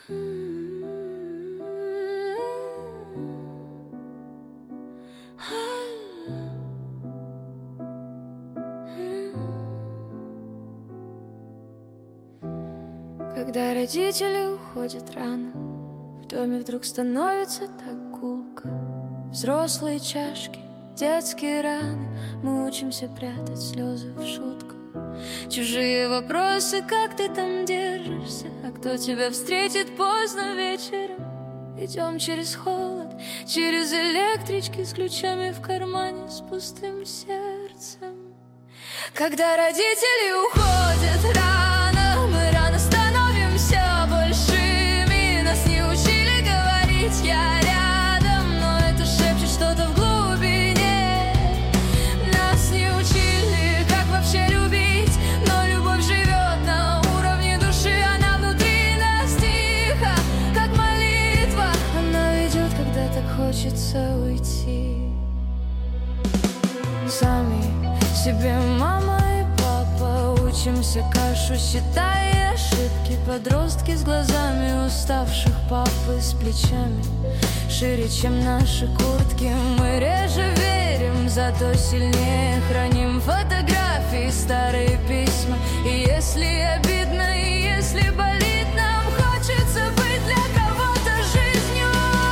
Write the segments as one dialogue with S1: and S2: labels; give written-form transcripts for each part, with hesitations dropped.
S1: Когда родители уходят рано, в доме вдруг становится так гулко. Взрослые чашки, детские раны, мы учимся прятать слезы в шутку. Чужие вопросы, как ты там держишься, а кто тебя встретит поздно вечером. Идем через холод, через электрички с ключами в кармане, с пустым сердцем. Когда родители уходят рано, мы рано становимся большими. Нас не учили говорить «я рядом», но это шепчет что-то в глубине. Нас не учили, как вообще любить, но любовь живет на уровне души. Она внутри нас тихо, как молитва. Она ведет, когда так хочется уйти. Сами себе мама и папа учимся кашу, считая ошибки. Подростки с глазами уставших пап и с плечами шире, чем наши куртки. Мы реже верим, зато сильнее храним фотографии, старые письма. И если обидно, и если болит, нам хочется быть для кого-то жизнью.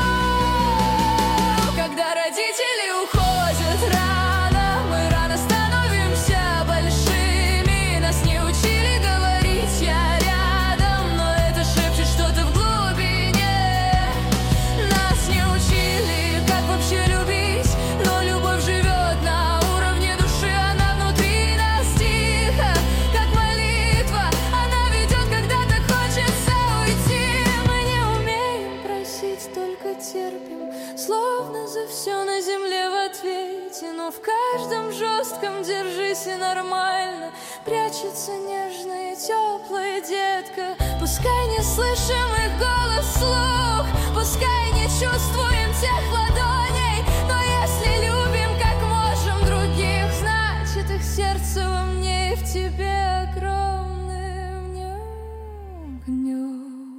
S1: Когда родители уходят рано, мы рано становимся большими. Нас не учили говорить «я рядом», но это шепчет что-то в глубине. Нас не учили, как вообще любить, но любовь живет на уровне души. Она внутри нас тихо, как молитва. Она ведет, когда так хочется уйти. Мы не умеем просить, только терпим, словно за все на земле в ответе. Но в каждом жестком «держись» и нормально прячется нежная, теплая детка. Пускай не слышим их голос вслух, пускай не чувствуем тех ладоней, но если любим, как можем других, значит их сердце во мне и в тебе огромным огнем.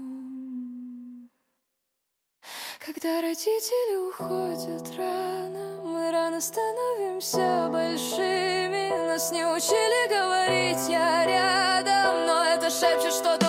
S1: Когда родители уходят рано, мы рано становимся большими. Нас не учили говорить «я рядом», но это шепчет что-то